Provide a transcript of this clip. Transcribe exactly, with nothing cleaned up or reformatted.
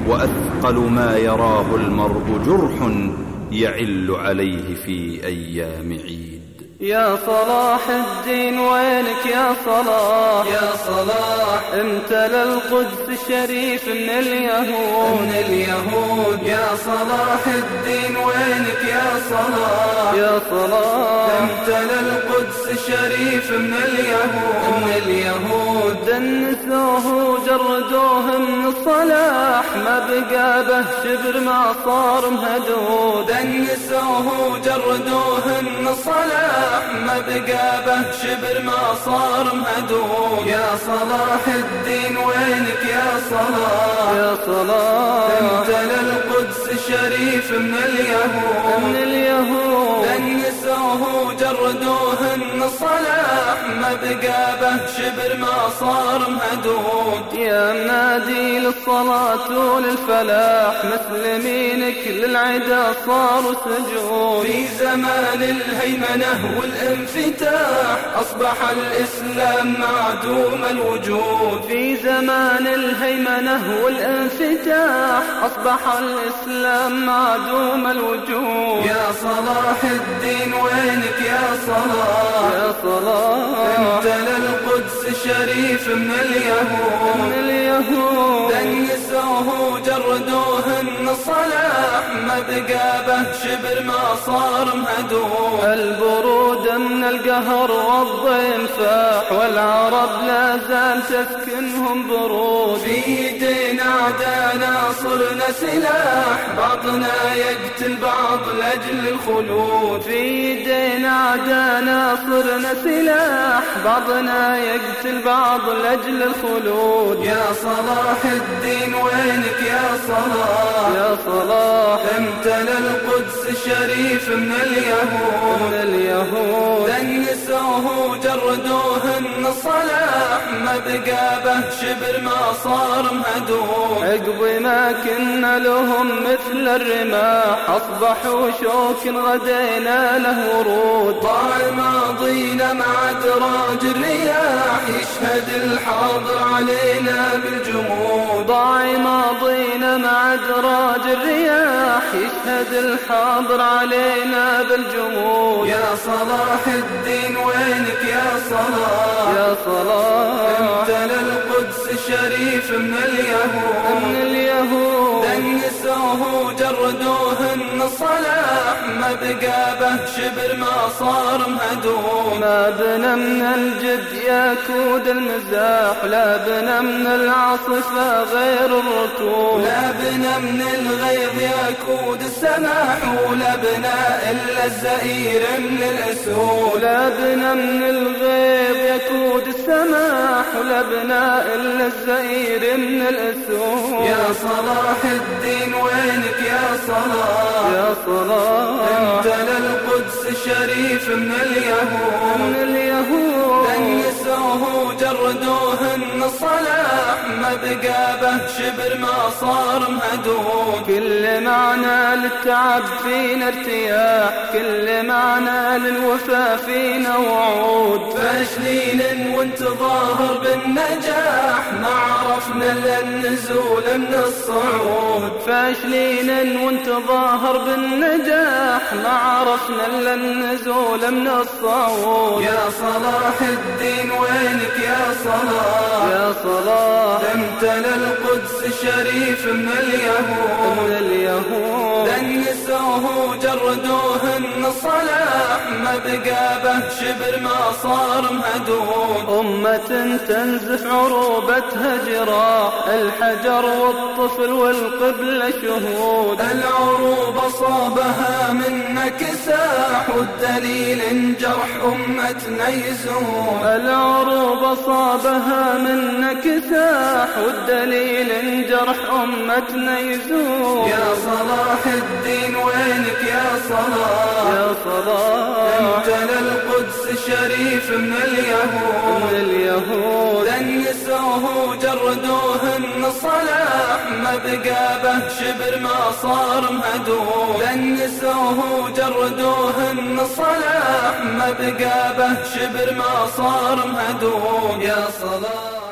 وأثقل ما يراه المرء جرح يعل عليه في أيام عيد. يا صلاح الدين وينك يا صلاح، يا صلاح امتلى القدس الشريف من اليهود، من اليهود. يا صلاح الدين وينك يا صلاح، يا صلاح امتلى القدس الشريف من اليهود، من اليهود. دنسوه جردوه من الصلاح، ما بقى به شبر ما صار مهدود. دنسوه جردوه من الصلاح، ما بقى به شبر ما صار مهدود. يا صلاح الدين وينك يا صلاح، يا صلاح امتلى القدس الشريف من اليهود، من اليهود. دنسوه جردوه من الصلاح، ما بقى به شبر ما صار مهدود. يا منادي للصلاة وللفلاح، مسلمينك للعدا صاروا سجود. في زمان الهيمنة والانفتاح أصبح الإسلام معدوم الوجود. في زمان الهيمنة والانفتاح أصبح الإسلام معدوم الوجود. يا صلاح الدين وينك يا صلاح، يا صلاح امتلى القدس الشريف من اليهود، من اليهود. دنسوه جردوه من الصلاح، ما بقى به شبر ما صار مهدود. البرود من القهر والضيم فاح، والعرب لا زال تسكنهم برود. في يدينا عدانا صرنا سلاح، بعضنا يقتل بعض لأجل الخلود. في يدينا عدانا صرنا سلاح، بعضنا يقتل بعض لأجل الخلود. يا صلاح الدين وينك يا صلاح، يا صلاح امتلى القدس الشريف من اليهود، من اليهود. دنسوه جردوه من الصلاح، ما بقى به شبر ما صار مهدود. عقب ما كنا لهم مثل الرماح، أصبحوا شوك غدينا له ورود. ضاع ماضينا مع دراج الرياح، يشهد الحاضر علينا بالجمود. ضاع ماضينا مع دراج الرياح، يشهد الحاضر علينا بالجمود. يا صلاح الدين وينك يا صلاح، يا صلاح امتلى القدس الشريف من اليهود، من اليهود. دنسوه جردوه من الصلاح، ما بقى به شبر ما صار مهدود. ما بنا من الجد يكود المزاح، لا بنا من العاصفة غير الركود. لا بنا من الغيظ يكود السماح، ولا بنا إلا الزئير من الأسود. لا بنا من الغيظ يكود السماح، ولا بنا إلا الزئير من الأسود. يا صلاح الدين وينك يا صلاح، يا صلاح امتلى القدس الشريف من اليهود، من اليهود. دنسوه جردوه من الصلاح، ما بقى به شبر ما صار مهدود. كل معنى للتعب فينا ارتياح، كل معنى للوفا فينا وعود. فاشلين وانت ظاهر بالنجاح، ما عرفنا الا النزول من الصعود. فاشلين وانت ظاهر بالنجاح، ما عرفنا الا النزول من الصعود. يا صلاح الدين وينك يا صلاح، يا صلاح امتلى القدس الشريف من اليهود، من اليهود. دنسوه جردوه من الصلاح، ما بقى به شبر ما صار مهدود. أمة تنزف عروبتها جراح، الحجر والطفل والقبلة شهود. العروب صابها منا كساح، والدليل جرح أمتنا يزول. العروب صابها منا كساح، والدليل جرح أمتنا يزول. يا صلاح الدين وينك يا صلاح، يا صلاح امتلى القدس الشريف من اليهود، من اليهود. دنسوه جردوه من الصلاح، ما بقى به شبر ما صار مهدود. دنسوه جردوه من الصلاح، ما بقى به شبر ما صار مهدود. يا صلاح